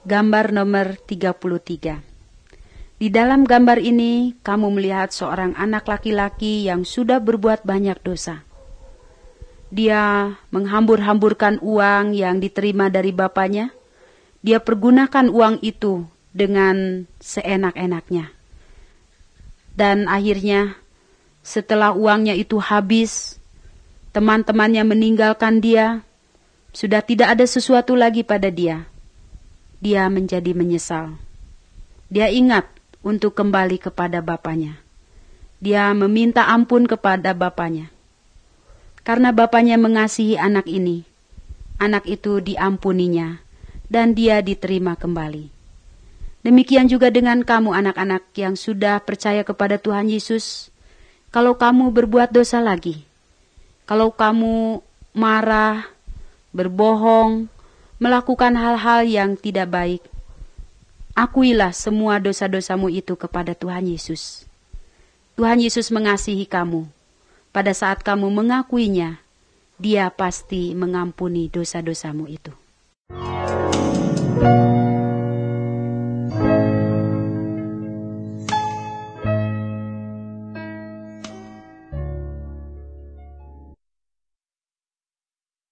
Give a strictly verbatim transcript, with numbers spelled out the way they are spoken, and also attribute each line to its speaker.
Speaker 1: Gambar nomor tiga puluh tiga. Di dalam gambar ini, kamu melihat seorang anak laki-laki yang sudah berbuat banyak dosa. Dia menghambur-hamburkan uang yang diterima dari bapaknya. Dia pergunakan uang itu dengan seenak-enaknya. Dan akhirnya, setelah uangnya itu habis, teman-temannya meninggalkan dia. Sudah tidak ada sesuatu lagi pada dia. Dia menjadi menyesal. Dia ingat untuk kembali kepada bapaknya. Dia meminta ampun kepada bapaknya. Karena bapaknya mengasihi anak ini, anak itu diampuninya dan dia diterima kembali. Demikian juga dengan kamu anak-anak yang sudah percaya kepada Tuhan Yesus. Kalau kamu berbuat dosa lagi, kalau kamu marah, berbohong, melakukan hal-hal yang tidak baik, akuilah semua dosa-dosamu itu kepada Tuhan Yesus. Tuhan Yesus mengasihi kamu. Pada saat kamu mengakuinya, Dia pasti mengampuni dosa-dosamu itu.